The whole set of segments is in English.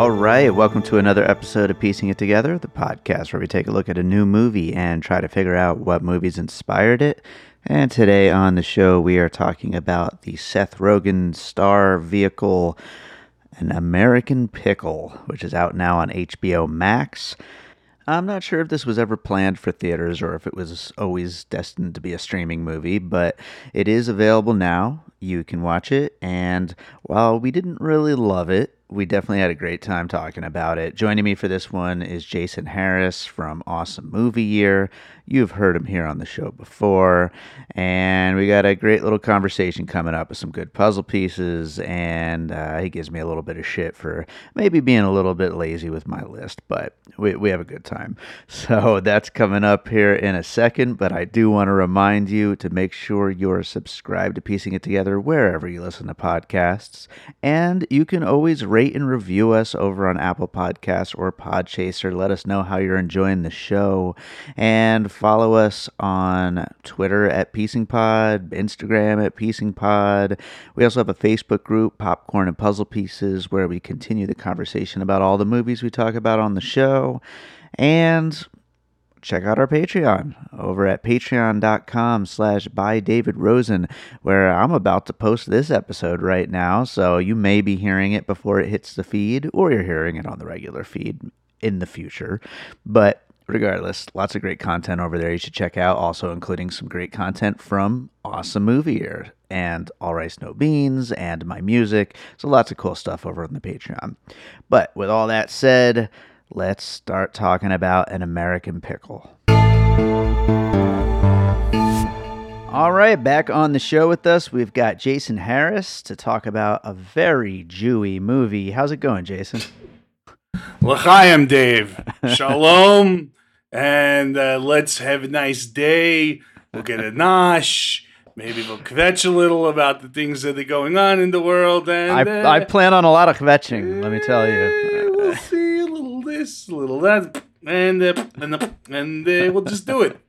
All right, welcome to another episode of Piecing It Together, the podcast where we take a look at a new movie and try to figure out what movies inspired it. And today on the show, we are talking about the Seth Rogen star vehicle, An American Pickle, which is out now on HBO Max. I'm not sure if this was ever planned for theaters or if it was always destined to be a streaming movie, but it is available now. You can watch it, and while we didn't really love it, we definitely had a great time talking about it. Joining me for this one is Jason Harris from Awesome Movie Year. You've heard him here on the show before, and we got a great little conversation coming up with some good puzzle pieces, and he gives me a little bit of shit for maybe being a little bit lazy with my list, but we have a good time. So that's coming up here in a second, but I do want to remind you to make sure you're subscribed to Piecing It Together wherever you listen to podcasts, and you can always rate and review us over on Apple Podcasts or Podchaser. Let us know how you're enjoying the show, and follow us on Twitter at PiecingPod, Instagram at PiecingPod. We also have a Facebook group, Popcorn and Puzzle Pieces, where we continue the conversation about all the movies we talk about on the show. And check out our Patreon over at patreon.com/bydavidrosen, where I'm about to post this episode right now. So you may be hearing it before it hits the feed, or you're hearing it on the regular feed in the future. But regardless, lots of great content over there you should check out, also including some great content from Awesome Movie Year and All Rice No Beans and my music. So lots of cool stuff over on the Patreon. But with all that said, let's start talking about An American Pickle. All right, back on the show with us, we've got Jason Harris to talk about a very Jewy movie. How's it going, Jason? L'chaim, Dave. Shalom. And let's have a nice day. We'll get a nosh. Maybe we'll kvetch a little about the things that are going on in the world. And I plan on a lot of kvetching, let me tell you. We'll see a little this, a little that, and we'll just do it.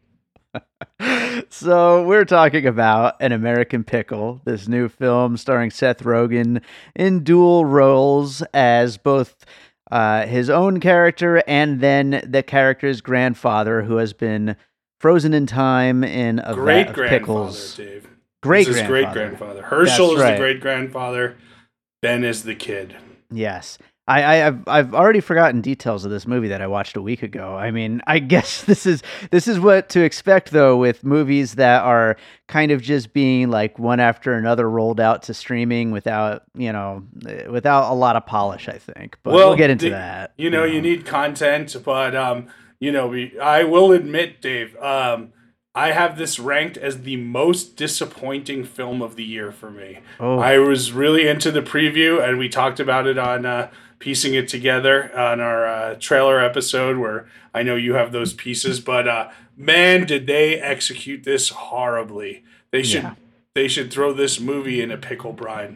So we're talking about An American Pickle, this new film starring Seth Rogen in dual roles as both his own character and then the character's grandfather, who has been frozen in time in a vat of pickles. Dave. Great-grandfather. Great-grandfather. Herschel is the great-grandfather. Ben is the kid. Yes. I've already forgotten details of this movie that I watched a week ago. I mean, I guess this is what to expect, though, with movies that are kind of just being like one after another rolled out to streaming without a lot of polish, I think. But we'll get into that. You need content, but I will admit, Dave, I have this ranked as the most disappointing film of the year for me. Oh. I was really into the preview, and we talked about it on Piecing It Together on our trailer episode, where I know you have those pieces, but man, did they execute this horribly. They should throw this movie in a pickle brine.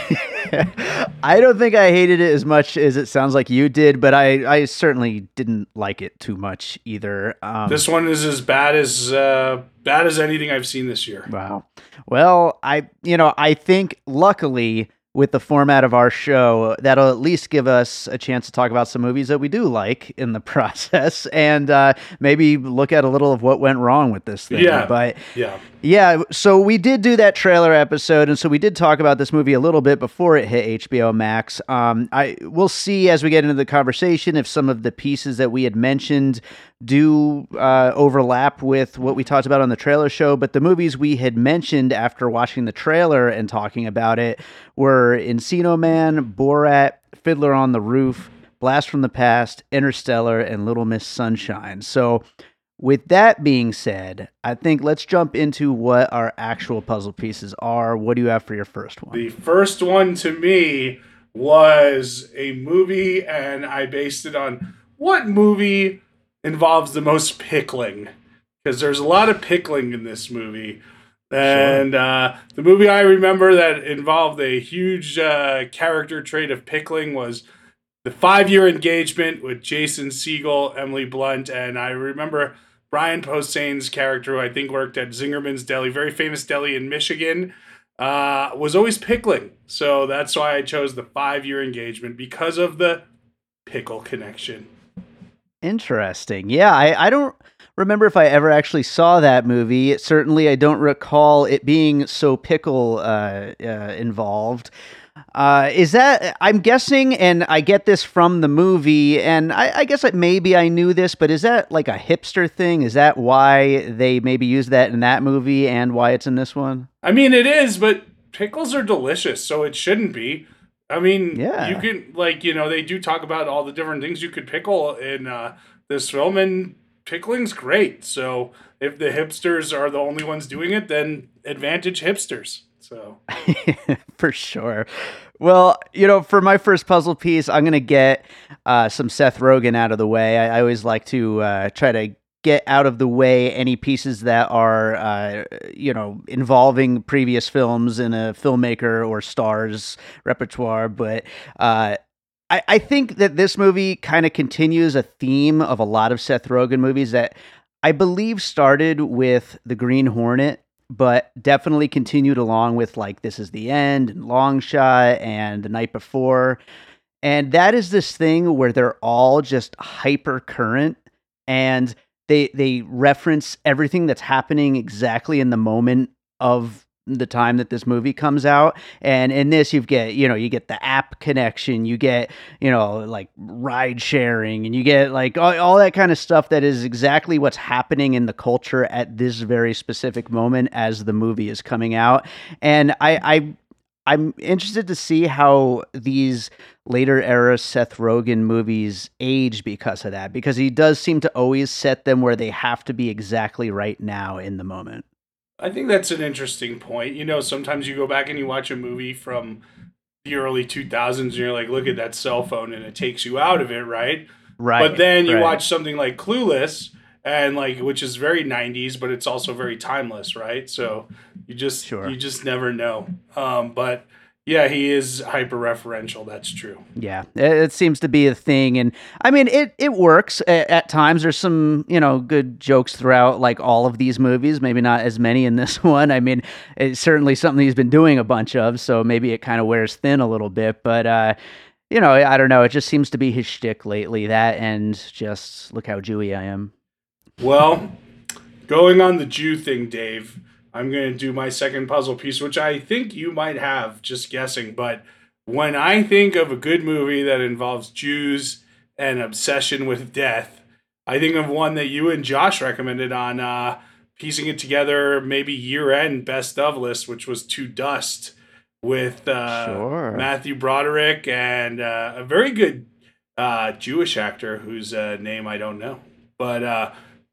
I don't think I hated it as much as it sounds like you did, but I certainly didn't like it too much either. This one is as bad as anything I've seen this year. Wow. Well, I think luckily with the format of our show, that'll at least give us a chance to talk about some movies that we do like in the process, and maybe look at a little of what went wrong with this thing. Yeah. So we did do that trailer episode, and so we did talk about this movie a little bit before it hit HBO Max. We'll see as we get into the conversation if some of the pieces that we had mentioned do overlap with what we talked about on the trailer show, but the movies we had mentioned after watching the trailer and talking about it were Encino Man, Borat, Fiddler on the Roof, Blast from the Past, Interstellar, and Little Miss Sunshine. So with that being said, I think let's jump into what our actual puzzle pieces are. What do you have for your first one? The first one to me was a movie, and I based it on what movie involves the most pickling, because there's a lot of pickling in this movie. And the movie I remember that involved a huge character trait of pickling was The 5-Year Engagement with Jason Segel, Emily Blunt, and I remember Brian Posehn's character, who I think worked at Zingerman's Deli, very famous deli in Michigan, was always pickling. So that's why I chose The 5-Year Engagement, because of the pickle connection. Interesting. Yeah, I don't remember if I ever actually saw that movie. Certainly, I don't recall it being so pickle involved. Is that, I'm guessing, and I get this from the movie, and I guess maybe I knew this, but is that like a hipster thing? Is that why they maybe used that in that movie and why it's in this one? I mean, it is, but pickles are delicious, so it shouldn't be. I mean, you Yeah. can, like, they do talk about all the different things you could pickle in this film, and pickling's great. So if the hipsters are the only ones doing it, then advantage hipsters. So, For sure. Well, for my first puzzle piece, I'm going to get some Seth Rogen out of the way. I always like to try to get out of the way any pieces that are, involving previous films in a filmmaker or star's repertoire. But I think that this movie kind of continues a theme of a lot of Seth Rogen movies that I believe started with The Green Hornet, but definitely continued along with like This Is the End and Long Shot and The Night Before. And that is this thing where they're all just hyper current, and they reference everything that's happening exactly in the moment of the time that this movie comes out. And in this, you get the app connection, you get, like ride sharing, and you get like all that kind of stuff that is exactly what's happening in the culture at this very specific moment as the movie is coming out. And I'm interested to see how these later era Seth Rogen movies age because of that, because he does seem to always set them where they have to be exactly right now in the moment. I think that's an interesting point. Sometimes you go back and you watch a movie from the early 2000s and you're like, look at that cell phone, and it takes you out of it, right? But Right, then you right. watch something like Clueless, and like, which is very 90s, but it's also very timeless, right? So Sure. you just never know. But yeah, he is hyper referential. That's true. Yeah, it seems to be a thing, and I mean, it works at times. There's some good jokes throughout, like all of these movies. Maybe not as many in this one. I mean, it's certainly something he's been doing a bunch of, so maybe it kind of wears thin a little bit. But I don't know. It just seems to be his shtick lately. That and just look how Jewy I am. Well, going on the Jew thing, Dave, I'm going to do my second puzzle piece, which I think you might have, just guessing. But when I think of a good movie that involves Jews and obsession with death, I think of one that you and Josh recommended on piecing it together, maybe year-end best of list, which was To Dust with Sure. Matthew Broderick and a very good Jewish actor whose name I don't know. But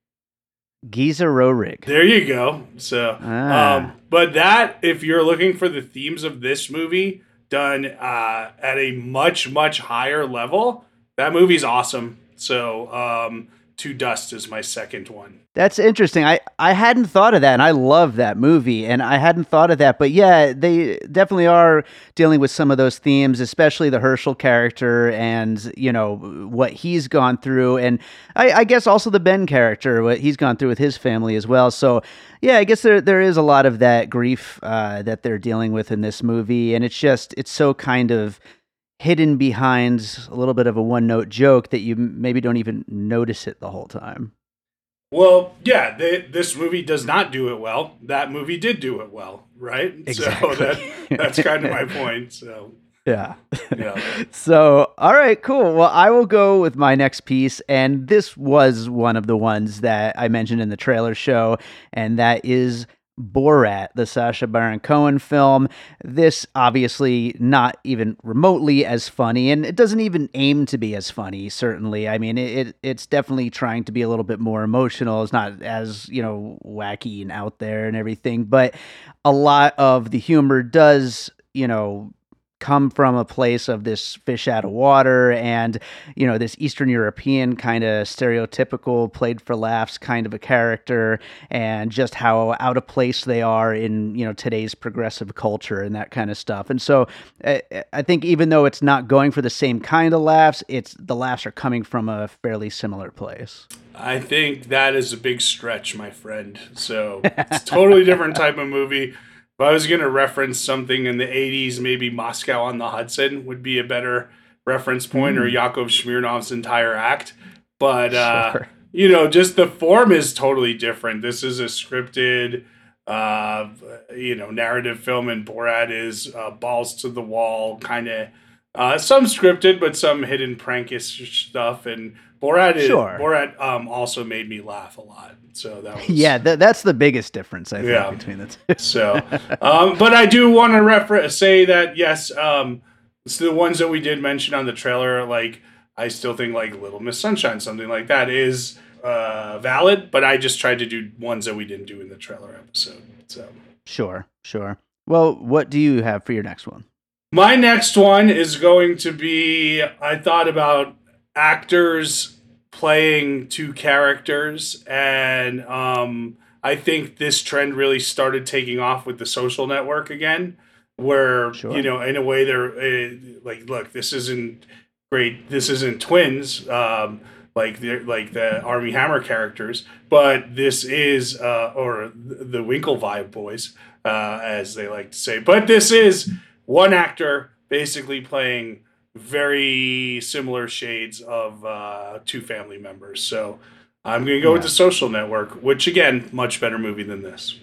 Giza Rorig. there you go. So, Ah. but that, if you're looking for the themes of this movie done at a much, much higher level, that movie's awesome. So, To Dust is my second one. That's interesting. I hadn't thought of that, and I love that movie, and I hadn't thought of that. But yeah, they definitely are dealing with some of those themes, especially the Herschel character and, what he's gone through. And I guess also the Ben character, what he's gone through with his family as well. So yeah, I guess there is a lot of that grief that they're dealing with in this movie. And it's so kind of hidden behind a little bit of a one note joke that you maybe don't even notice it the whole time. Well, yeah, this movie does not do it well. That movie did do it well, right? So Exactly. that's kind of my point. So Yeah. yeah. So, all right, cool. Well, I will go with my next piece. And this was one of the ones that I mentioned in the trailer show, and that is Borat, the Sacha Baron Cohen film. This obviously not even remotely as funny, and it doesn't even aim to be as funny, certainly. I mean, it's definitely trying to be a little bit more emotional. It's not as, wacky and out there and everything, but a lot of the humor does, come from a place of this fish out of water and this Eastern European kind of stereotypical played for laughs kind of a character, and just how out of place they are in today's progressive culture and that kind of stuff. And so I think even though it's not going for the same kind of laughs, the laughs are coming from a fairly similar place. I think that is a big stretch, my friend. So it's a totally different type of movie. If I was going to reference something in the 80s, maybe Moscow on the Hudson would be a better reference point or Yakov Smirnov's entire act. But Sure. just the form is totally different. This is a scripted, narrative film, and Borat is balls to the wall, kind of some scripted, but some hidden prankish stuff. And Sure. Borat also made me laugh a lot. So that was that's the biggest difference I think between the two. So, but I do want to say that yes, so the ones that we did mention on the trailer, like I still think like Little Miss Sunshine, something like that, is valid. But I just tried to do ones that we didn't do in the trailer episode. So Sure. Well, what do you have for your next one? my next one is going to be, I thought about actors playing two characters, and I think this trend really started taking off with The Social Network again, where Sure. in a way they're like, look, this isn't great, this isn't twins, like the Army Hammer characters, but this is or the Winklevi boys, as they like to say, but this is one actor basically playing very similar shades of two family members. So I'm going to go with The Social Network, which, again, much better movie than this.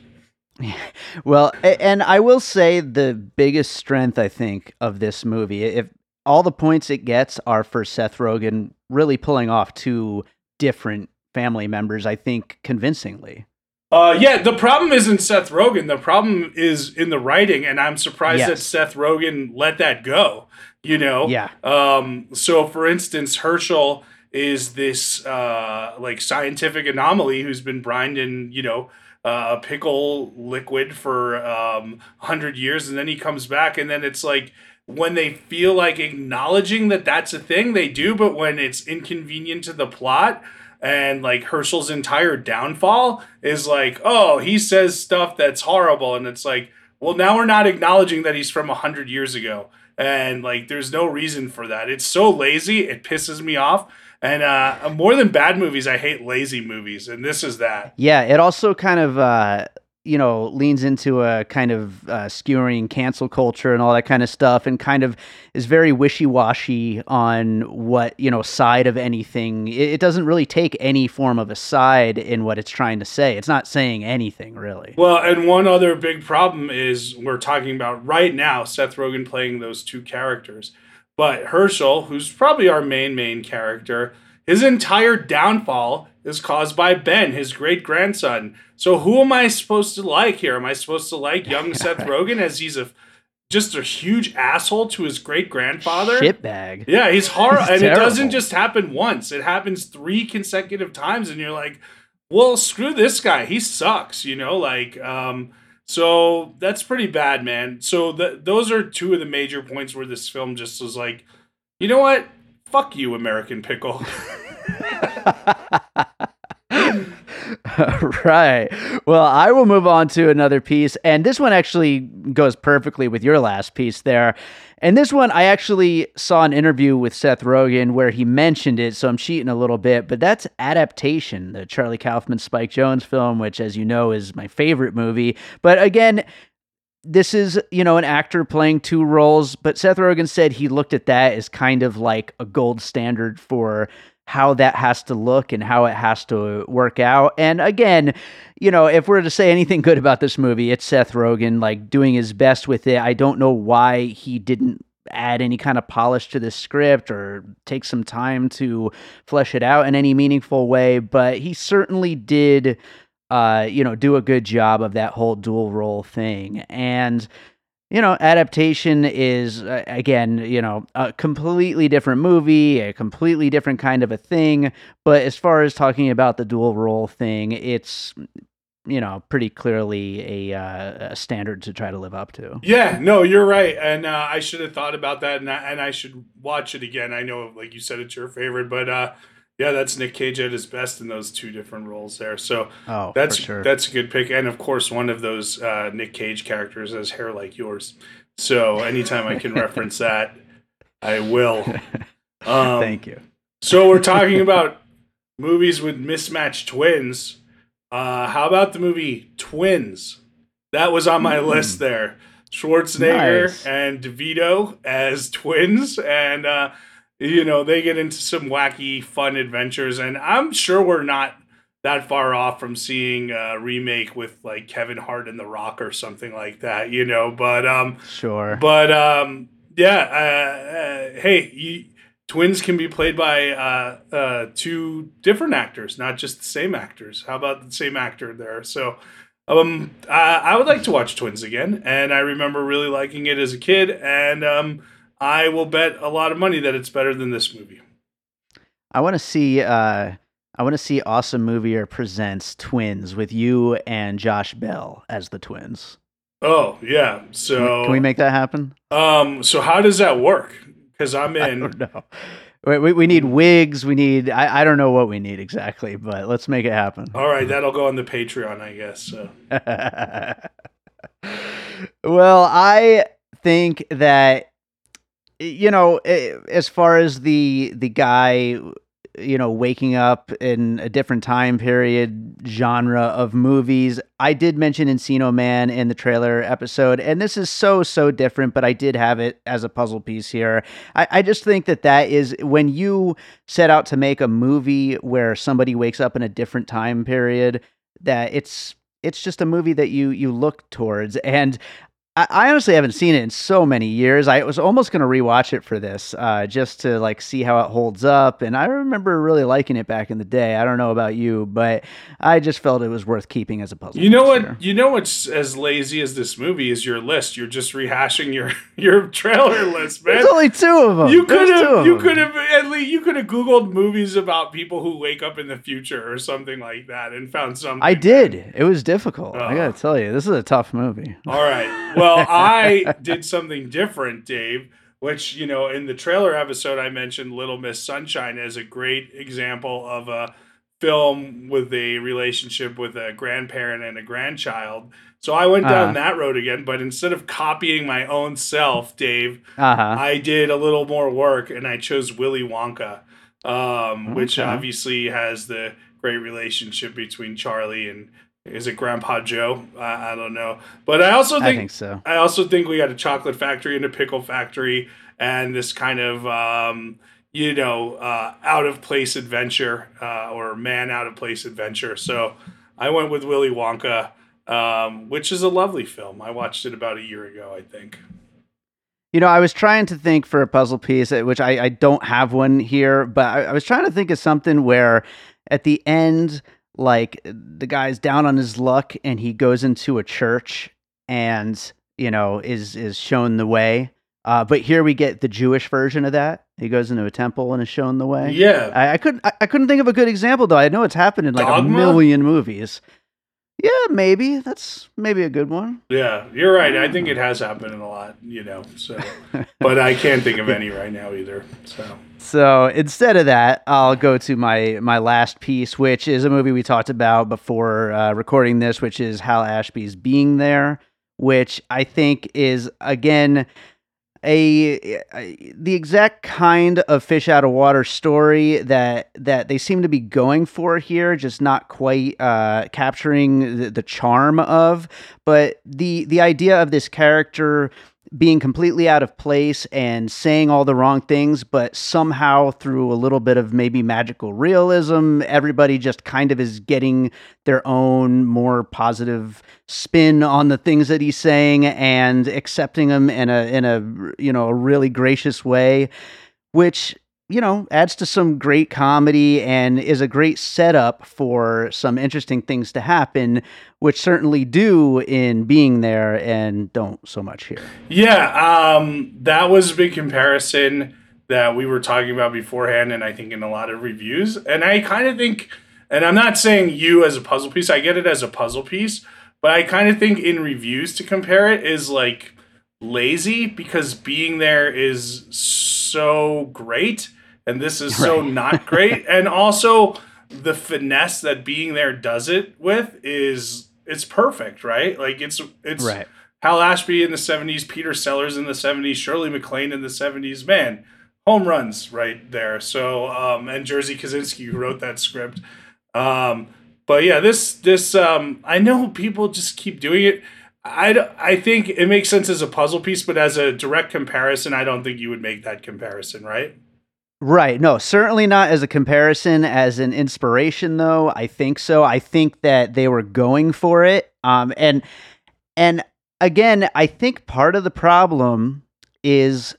Well, and I will say the biggest strength, I think, of this movie, if all the points it gets are for Seth Rogen really pulling off two different family members, I think, convincingly. The problem isn't Seth Rogen. The problem is in the writing, and I'm surprised that Seth Rogen let that go. Yeah. So, for instance, Herschel is this like scientific anomaly who's been brined in a pickle liquid for 100 years, and then he comes back, and then it's like when they feel like acknowledging that that's a thing, they do, but when it's inconvenient to the plot. And like Herschel's entire downfall is like, oh, he says stuff that's horrible. And it's like, well, now we're not acknowledging that he's from 100 years ago. And like, there's no reason for that. It's so lazy. It pisses me off. And more than bad movies, I hate lazy movies. And this is that. Yeah. It also kind of, leans into a kind of skewering cancel culture and all that kind of stuff, and kind of is very wishy-washy on what, side of anything. It doesn't really take any form of a side in what it's trying to say. It's not saying anything, really. Well, and one other big problem is we're talking about right now Seth Rogen playing those two characters. But Herschel, who's probably our main character, his entire downfall is caused by Ben, his great-grandson. So who am I supposed to like here? Am I supposed to like young Seth Rogen as he's just a huge asshole to his great-grandfather? Shitbag. Yeah, he's horrible. And terrible. It doesn't just happen once. It happens 3 consecutive times, and you're like, well, screw this guy. He sucks, so that's pretty bad, man. So those are two of the major points where this film just was like, you know what? Fuck you, American Pickle. Right. Well, I will move on to another piece, and this one actually goes perfectly with your last piece there. And this one, I actually saw an interview with Seth Rogen where he mentioned it, so I'm cheating a little bit, but that's Adaptation, the Charlie Kaufman Spike Jonze film, which, as you know, is my favorite movie. But again, this is, an actor playing two roles, but Seth Rogen said he looked at that as kind of like a gold standard for how that has to look and how it has to work out. And again, if we're to say anything good about this movie, it's Seth Rogen, like, doing his best with it. I don't know why he didn't add any kind of polish to the script or take some time to flesh it out in any meaningful way, but he certainly did do a good job of that whole dual role thing. And, Adaptation is, again, a completely different movie, a completely different kind of a thing. But as far as talking about the dual role thing, it's, pretty clearly a standard to try to live up to. Yeah, no, you're right. And I should have thought about that, and I should watch it again. I know, like you said, it's your favorite, but yeah, that's Nick Cage at his best in those two different roles there. So that's for sure. That's a good pick. And of course, one of those Nick Cage characters has hair like yours. So anytime I can reference that, I will. Thank you. So we're talking about movies with mismatched twins. How about the movie Twins? That was on my list there. Schwarzenegger Nice. and DeVito as twins. And they get into some wacky, fun adventures, and I'm sure we're not that far off from seeing a remake with like Kevin Hart and The Rock or something like that, Sure. but hey, twins can be played by two different actors, not just the same actors. How about the same actor there? So, I would like to watch Twins again, and I remember really liking it as a kid, and I will bet a lot of money that it's better than this movie. I want to see. I want to see Awesome Movier presents Twins with you and Josh Bell as the twins. Oh yeah, so can we make that happen? So how does that work? Because I'm in. I don't know. We need wigs. We need. I don't know what we need exactly, but let's make it happen. All right, that'll go on the Patreon, I guess. So. Well, I think that as far as the guy, waking up in a different time period genre of movies, I did mention Encino Man in the trailer episode, and this is so different, but I did have it as a puzzle piece here. I just think that is when you set out to make a movie where somebody wakes up in a different time period, that it's just a movie that you look towards. And I honestly haven't seen it in so many years. I was almost going to rewatch it for this, just to like see how it holds up. And I remember really liking it back in the day. I don't know about you, but I just felt it was worth keeping as a puzzle. You know what? Here. You know what's as lazy as this movie is your list. You're just rehashing your trailer list, man. There's only two of them. You could have at least Googled movies about people who wake up in the future or something like that and found something. I did. It was difficult. I got to tell you, this is a tough movie. All right. Well, I did something different, Dave, which, in the trailer episode, I mentioned Little Miss Sunshine as a great example of a film with a relationship with a grandparent and a grandchild. So I went down that road again, but instead of copying my own self, Dave, I did a little more work and I chose Willy Wonka, which obviously has the great relationship between Charlie and is it Grandpa Joe? I don't know, but I think so. I also think we got a chocolate factory and a pickle factory, and this kind of out of place adventure or man out of place adventure. So I went with Willy Wonka, which is a lovely film. I watched it about a year ago, I think. I was trying to think for a puzzle piece, which I don't have one here, but I was trying to think of something where at the end, like the guy's down on his luck and he goes into a church and, is shown the way. But here we get the Jewish version of that. He goes into a temple and is shown the way. Yeah. I couldn't think of a good example though. I know it's happened in like Dogma? a million movies. Yeah, maybe. That's maybe a good one. Yeah, you're right. I think it has happened in a lot, so. But I can't think of any right now either, So instead of that, I'll go to my last piece, which is a movie we talked about before recording this, which is Hal Ashby's Being There, which I think is, again, the exact kind of fish out of water story that they seem to be going for here, just not quite capturing the charm of. But the idea of this character being completely out of place and saying all the wrong things, but somehow through a little bit of maybe magical realism, everybody just kind of is getting their own more positive spin on the things that he's saying and accepting them in a really gracious way, which adds to some great comedy and is a great setup for some interesting things to happen, which certainly do in Being There and don't so much here. Yeah, that was a big comparison that we were talking about beforehand, and I think in a lot of reviews. And I kind of think, and I'm not saying you as a puzzle piece, I get it as a puzzle piece, but I kind of think in reviews to compare it is like lazy because Being There is so great. And this is so not great. And also the finesse that Being There does it with it's perfect, right? Like it's right. Hal Ashby in the 70s, Peter Sellers in the 70s, Shirley MacLaine in the 70s. Man, home runs right there. So and Jerzy Kosinski, who wrote that script. But yeah, this I know people just keep doing it. I think it makes sense as a puzzle piece, but as a direct comparison, I don't think you would make that comparison, right? Right. No, certainly not as a comparison, as an inspiration, though. I think so. I think that they were going for it. And again, I think part of the problem is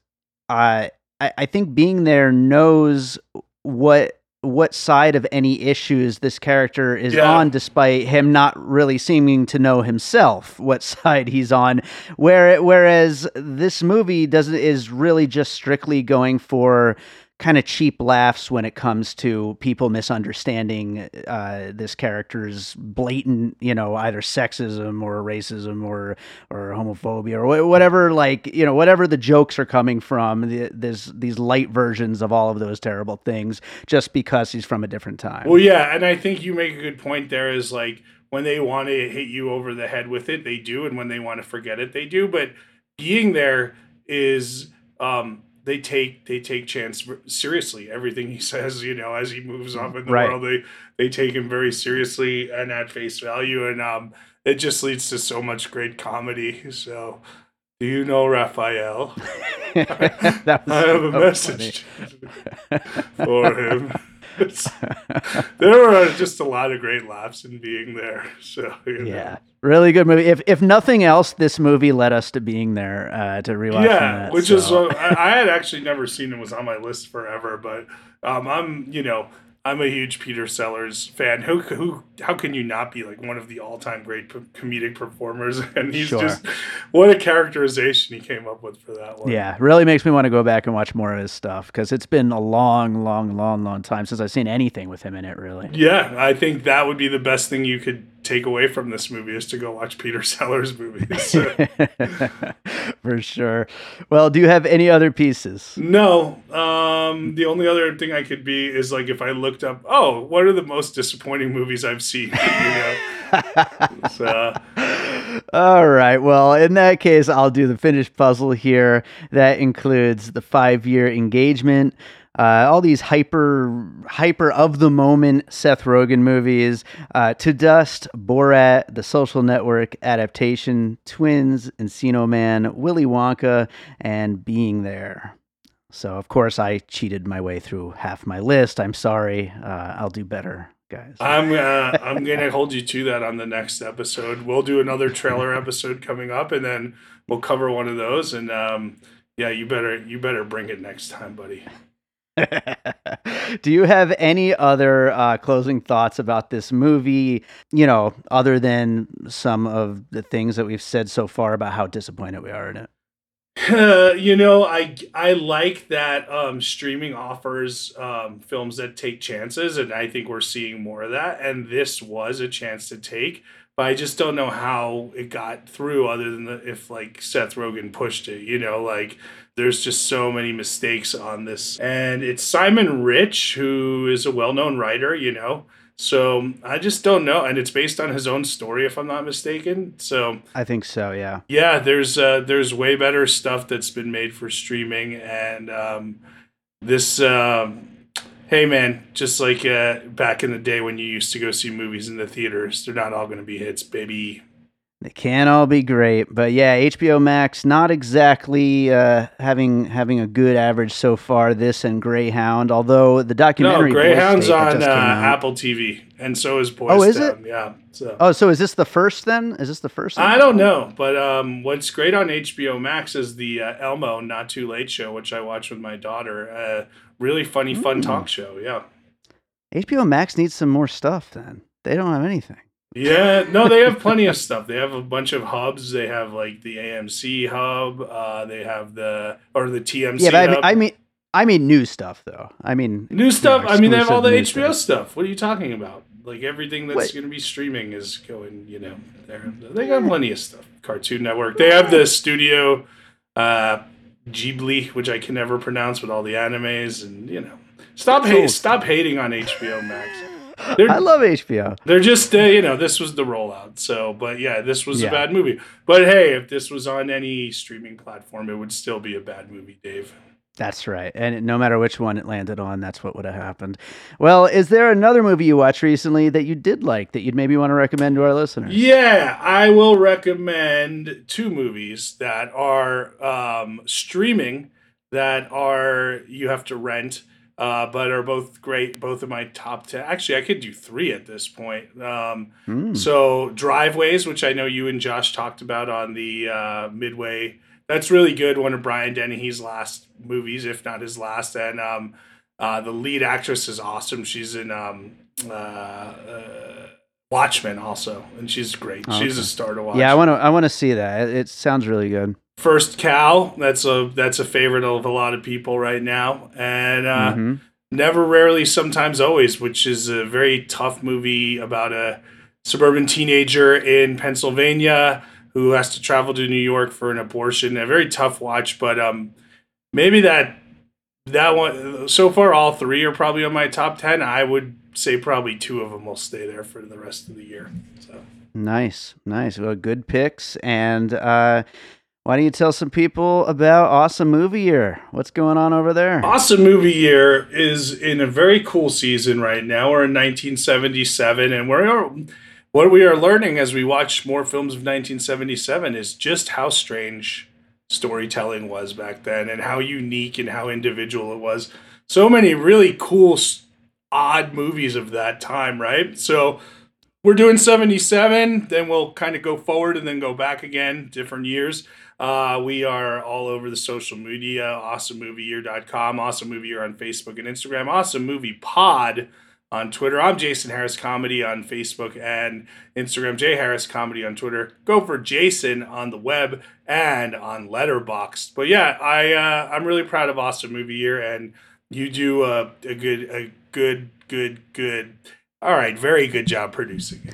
I think being there knows what side of any issues this character is on, despite him not really seeming to know himself what side he's on. Whereas this movie is really just strictly going for kind of cheap laughs when it comes to people misunderstanding this character's blatant, either sexism or racism or homophobia or whatever, whatever the jokes are coming from. There's these light versions of all of those terrible things just because he's from a different time. Well, yeah, and I think you make a good point there is like when they want to hit you over the head with it, they do, and when they want to forget it, they do. But being there is they take Chance seriously. Everything he says, as he moves up in the world, they take him very seriously and at face value, and it just leads to so much great comedy. So, do you know Raphael? I have a message for him. There were just a lot of great laughs in being there. So yeah, really good movie. If nothing else, this movie led us to being there to rewatch. Yeah, which is I had actually never seen it. Was on my list forever, but I'm a huge Peter Sellers fan. How can you not be like one of the all-time great comedic performers? And he's just, what a characterization he came up with for that one. Yeah, really makes me want to go back and watch more of his stuff because it's been a long time since I've seen anything with him in it, really. Yeah, I think that would be the best thing you could take away from this movie is to go watch Peter Sellers movies. For sure. Well, do you have any other pieces? No. The only other thing I could be is like if I looked up, what are the most disappointing movies I've seen? So. All right. Well, in that case, I'll do the finished puzzle here. That includes The 5-Year Engagement, all these hyper of the moment Seth Rogen movies, To Dust, Borat, The Social Network adaptation, Twins, Encino Man, Willy Wonka, and Being There. So, of course, I cheated my way through half my list. I'm sorry. I'll do better, guys. I'm gonna hold you to that on the next episode. We'll do another trailer episode coming up, and then we'll cover one of those. And you better bring it next time, buddy. Do you have any other closing thoughts about this movie, other than some of the things that we've said so far about how disappointed we are in it? I like that streaming offers films that take chances, and I think we're seeing more of that, and this was a chance to take, but I just don't know how it got through other than if like Seth Rogen pushed it, there's just so many mistakes on this. And it's Simon Rich, who is a well-known writer, so I just don't know. And it's based on his own story, if I'm not mistaken. So I think so, yeah. Yeah, there's way better stuff that's been made for streaming. And this, hey man, just like back in the day when you used to go see movies in the theaters, they're not all going to be hits, baby. They can't all be great, but yeah, HBO Max not exactly having a good average so far. This and Greyhound, although the documentary Greyhound's on Apple TV, and so is Boys Town. Oh, is it? Yeah. So is this the first then? Is this the first? I don't know, but what's great on HBO Max is the Elmo Not Too Late show, which I watch with my daughter. Really funny, fun talk show. Yeah. HBO Max needs some more stuff. Then they don't have anything. Yeah, no, they have plenty of stuff. They have a bunch of hubs. They have like the AMC hub. They have the TMC. Yeah, but hub. I mean new stuff though. New stuff. They have all the HBO stuff. What are you talking about? Like everything that's going to be streaming is going. They got plenty of stuff. Cartoon Network. They have the Studio Ghibli, which I can never pronounce, with all the animes and Stop hating on HBO Max. I love HBO. They're just, this was the rollout. So, but yeah, this was a bad movie. But hey, if this was on any streaming platform, it would still be a bad movie, Dave. That's right. And no matter which one it landed on, that's what would have happened. Well, is there another movie you watched recently that you did like that you'd maybe want to recommend to our listeners? Yeah, I will recommend 2 movies that are streaming that you have to rent. but are both great. Both of my top 10. Actually, I could do 3 at this point. Hmm. So Driveways, which I know you and Josh talked about on the Midway. That's really good. One of Brian Dennehy's last movies, if not his last. And the lead actress is awesome. She's in Watchmen also, and she's great. Oh, She's okay. a star to watch. Yeah, I want to see that. It sounds really good. First Cow, that's a favorite of a lot of people right now. And Mm-hmm. Never, Rarely, Sometimes, Always, which is a very tough movie about a suburban teenager in Pennsylvania who has to travel to New York for an abortion. A very tough watch, but maybe that one so far, all 3 are probably on my top 10. I would say probably 2 of them will stay there for the rest of the year. So Nice. Well, good picks. And why don't you tell some people about Awesome Movie Year? What's going on over there? Awesome Movie Year is in a very cool season right now. We're in 1977, and what we are learning as we watch more films of 1977 is just how strange storytelling was back then and how unique and how individual it was. So many really cool, odd movies of that time, right? So we're doing 77, then we'll kind of go forward and then go back again, different years. We are all over the social media, awesomemovieyear.com, Awesome Movie Year on Facebook and Instagram, Awesome Movie Pod on Twitter. I'm Jason Harris Comedy on Facebook and Instagram, J Harris Comedy on Twitter. Go for Jason on the web and on Letterboxd. But yeah, I'm really proud of Awesome Movie Year, and you do a good. All right, very good job producing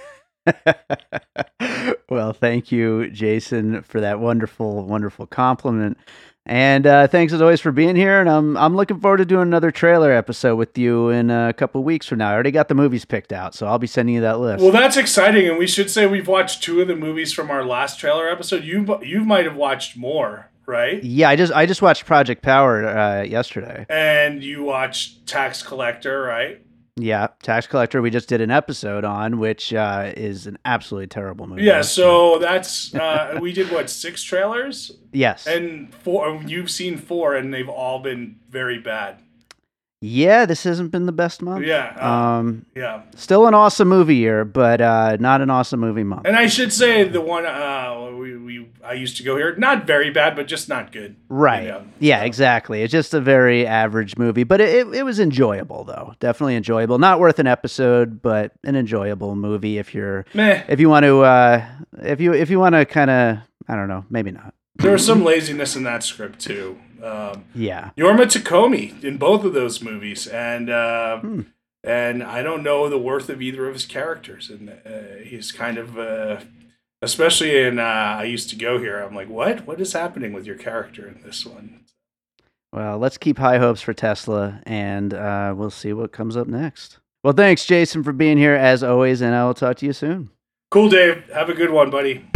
it. Well, thank you, Jason, for that wonderful compliment. And thanks as always for being here. And I'm looking forward to doing another trailer episode with you in a couple of weeks from now. I already got the movies picked out, so I'll be sending you that list. Well, that's exciting, and we should say we've watched 2 of the movies from our last trailer episode. You might have watched more, right? Yeah, I just watched Project Power yesterday. And you watched Tax Collector, right? Yeah, Tax Collector. We just did an episode on, which is an absolutely terrible movie. Yeah, so that's we did what, 6 trailers? Yes. And 4. You've seen 4, and they've all been very bad. Yeah, this hasn't been the best month. Yeah. Yeah. Still an awesome movie year, but not an awesome movie month. And I should say the one I used to go here, not very bad, but just not good. Right. You know? Yeah, exactly. It's just a very average movie, but it was enjoyable though. Definitely enjoyable. Not worth an episode, but an enjoyable movie if you want to kind of, I don't know, maybe not. There was some laziness in that script too. Yeah. Yorma Takomi in both of those movies, and I don't know the worth of either of his characters, and he's kind of, especially in I Used to Go Here. I'm like, what is happening with your character in this one? Well, let's keep high hopes for Tesla, and we'll see what comes up next. Well, thanks, Jason, for being here as always, and I will talk to you soon. Cool, Dave. Have a good one, buddy.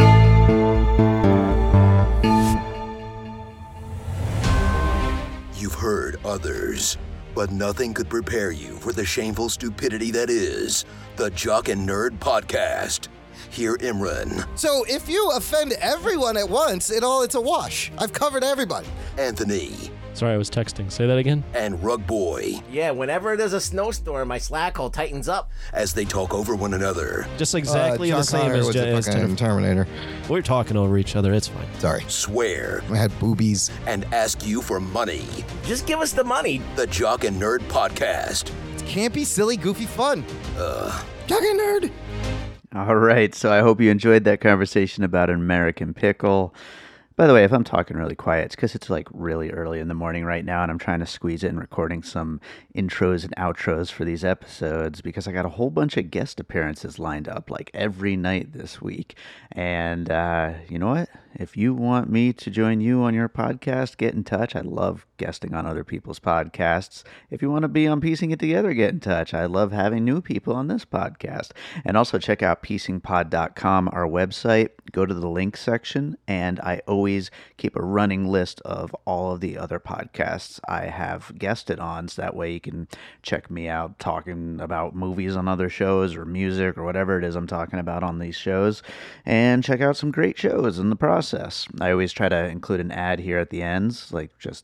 You've heard others, but nothing could prepare you for the shameful stupidity that is the Jock and Nerd Podcast. Hear Imran, So if you offend everyone at once, it's a wash. I've covered everybody. Anthony, Sorry, I was texting. Say that again. and Rug Boy Yeah, whenever there's a snowstorm, my slack hole tightens up. as they talk over one another. Just exactly John the same Connor as, was the as fucking Terminator. We're talking over each other. It's fine. Sorry. Swear I had boobies. and ask you for money. Just give us the money. The Jock and Nerd Podcast. It's campy, silly, goofy fun. Jock and Nerd. All right, so I hope you enjoyed that conversation about an American Pickle. By the way, if I'm talking really quiet, it's because it's like really early in the morning right now, and I'm trying to squeeze in recording some intros and outros for these episodes because I got a whole bunch of guest appearances lined up like every night this week. And you know what? If you want me to join you on your podcast, get in touch. I love guesting on other people's podcasts. If you want to be on Piecing It Together, get in touch. I love having new people on this podcast. And also check out piecingpod.com, our website. Go to the link section, and I always keep a running list of all of the other podcasts I have guested on, so that way you can check me out talking about movies on other shows or music or whatever it is I'm talking about on these shows, and check out some great shows in the process. I always try to include an ad here at the ends, like just now. That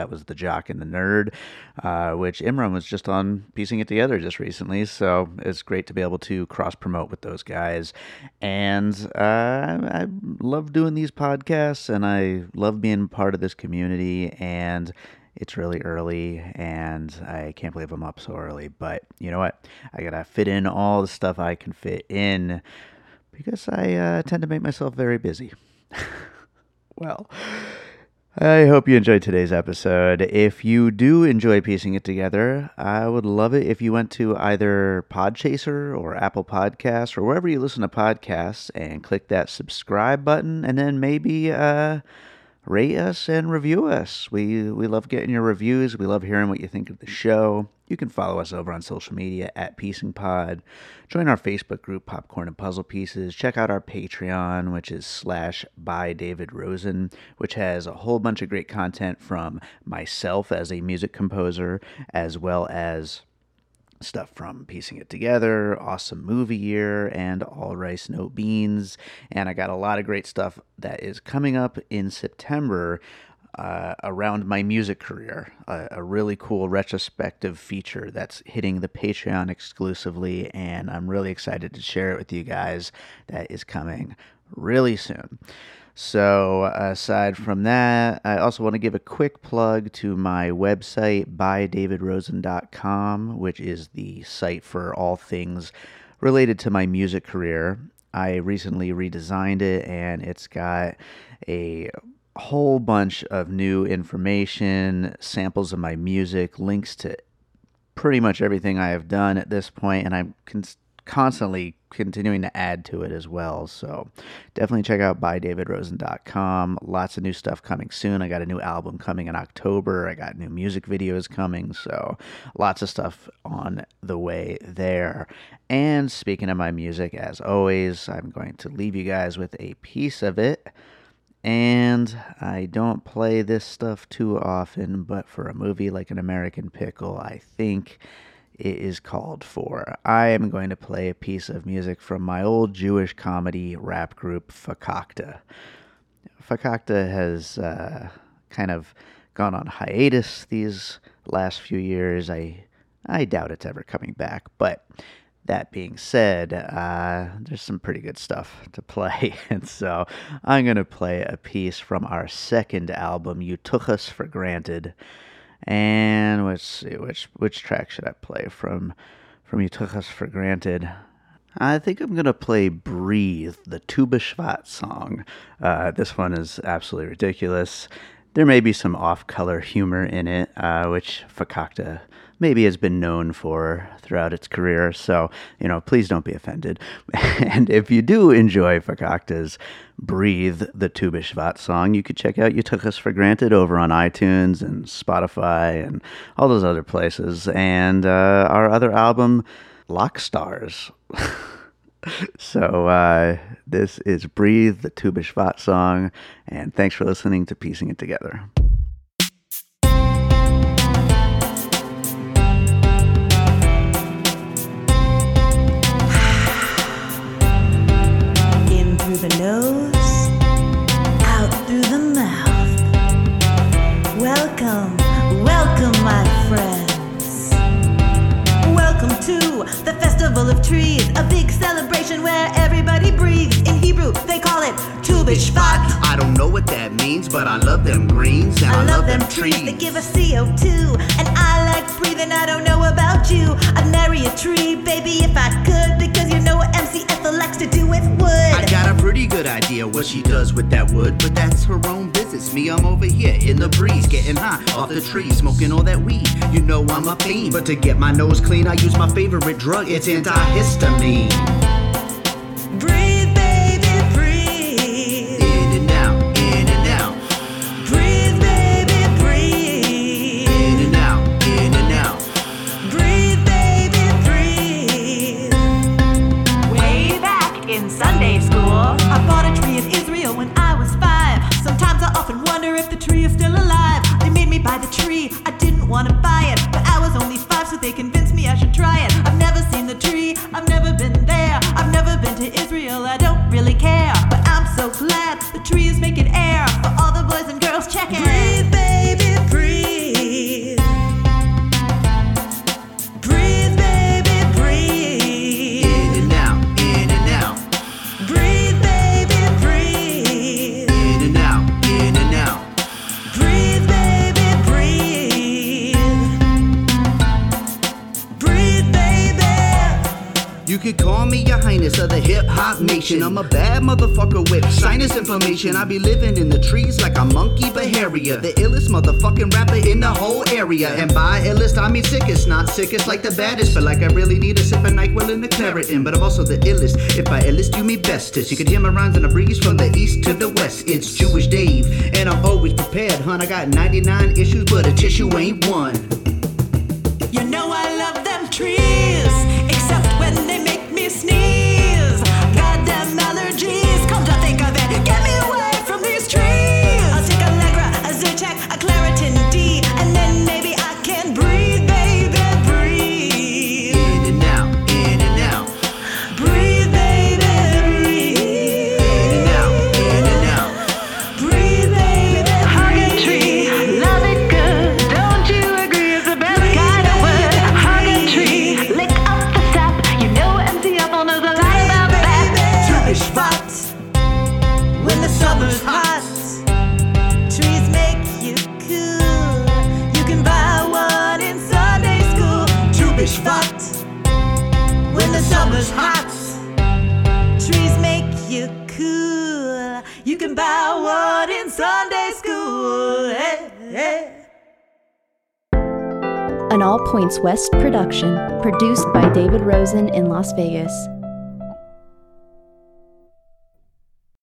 That was The Jock and the Nerd, which Imran was just on piecing it together just recently. So it's great to be able to cross-promote with those guys. And I love doing these podcasts, and I love being part of this community. And it's really early, and I can't believe I'm up so early. But you know what? I got to fit in all the stuff I can fit in because I tend to make myself very busy. Well, I hope you enjoyed today's episode. If you do enjoy piecing it together, I would love it if you went to either Podchaser or Apple Podcasts or wherever you listen to podcasts and click that subscribe button, and then maybe rate us and review us. We love getting your reviews. We love hearing what you think of the show. You can follow us over on social media at Piecing Pod. Join our Facebook group, Popcorn and Puzzle Pieces. Check out our Patreon, which is /byDavidRosen, which has a whole bunch of great content from myself as a music composer, as well as stuff from Piecing It Together, Awesome Movie Year, and All Rice No Beans. And I got a lot of great stuff that is coming up in September around my music career. A really cool retrospective feature that's hitting the Patreon exclusively, and I'm really excited to share it with you guys. That is coming really soon. So aside from that, I also want to give a quick plug to my website, bydavidrosen.com, which is the site for all things related to my music career. I recently redesigned it, and it's got a whole bunch of new information, samples of my music, links to pretty much everything I have done at this point, and I'm constantly continuing to add to it as well. So definitely check out bydavidrosen.com. Lots of new stuff coming soon. I got a new album coming in October. I got new music videos coming. So lots of stuff on the way there. And speaking of my music, as always, I'm going to leave you guys with a piece of it. And I don't play this stuff too often, but for a movie like An American Pickle, I think it is called for. I am going to play a piece of music from my old Jewish comedy rap group, Fakakta. Fakakta has kind of gone on hiatus these last few years. I doubt it's ever coming back, but that being said, there's some pretty good stuff to play, and so I'm going to play a piece from our second album, You Took Us for Granted. And let's see, which track should I play from You Took Us for Granted? I think I'm going to play Breathe, the Tu B'Shvat song. This one is absolutely ridiculous. There may be some off-color humor in it, which Fakakta maybe has been known for throughout its career. So, please don't be offended. And if you do enjoy Fakakta's Breathe, the Tu B'Shvat song, you could check out You Took Us for Granted over on iTunes and Spotify and all those other places. And our other album, Lock Stars. So this is Breathe, the Tu B'Shvat song. And thanks for listening to Piecing It Together. The nose, out through the mouth. Welcome, my friends. Welcome to the Festival of Trees, a big celebration where everybody breathes. In Hebrew, they call it Tu B'Shvat. I don't know what that means, but I love them greens and I love them trees. They give us CO2, and I like breathing. I don't know about you. I'd marry a tree, baby, if I could, because you know what MC Ethel likes to do with wood. I got a pretty good idea what she does with that wood, but that's her own business. Me, I'm over here in the breeze, getting high off the tree, smoking all that weed. You know I'm a fiend, but to get my nose clean, I use my favorite drug. It's antihistamine. Breathe, baby, breathe. In and out, in and out. Breathe, baby, breathe. In and out, in and out. Breathe, baby, breathe. Way back in Sunday school, I bought a tree in Israel when I was 5. Sometimes I often wonder if the tree is still alive. They made me buy the tree, I didn't want to buy it, but I was only 5, so they convinced me I should try it. I've never seen the tree, I've never been there. I've never been to Israel, I don't really care. But I'm so glad the tree is making air for all the boys and girls checking. Breathe, baby, breathe. call me your highness of the hip-hop nation. I'm a bad motherfucker with sinus inflammation. I be living in the trees like a monkey but hairier. The illest motherfucking rapper in the whole area. And by illest, I mean sickest. Not sickest like the baddest, but like I really need a sip of NyQuil and a Claritin. But I'm also the illest. If by illest, you mean bestest. You could hear my rhymes in a breeze from the east to the west. It's Jewish Dave, and I'm always prepared, hun. I got 99 issues, but a tissue ain't one. You know I love them trees, except when they make me sneeze. Goddamn allergies, come to think of it, get me away from these trees. I'll take Allegra, a Zyrtec, a Claritin D, and then maybe I can breathe, baby, breathe. In and out, in and out. Breathe, baby, breathe. In and out, in and out. Breathe, baby, hugging tree, love it good. Don't you agree? It's the best kind of wood. Hugging tree, lick up the sap. You know empty apple knows a lot about that. Tubish spots when the summer's hot. Trees make you cool. You can buy one in Sunday school. Tubish spots when the summer's hot. Trees make you cool. You can buy one in Sunday school. Hey, hey. An All Points West production, produced by David Rosen in Las Vegas.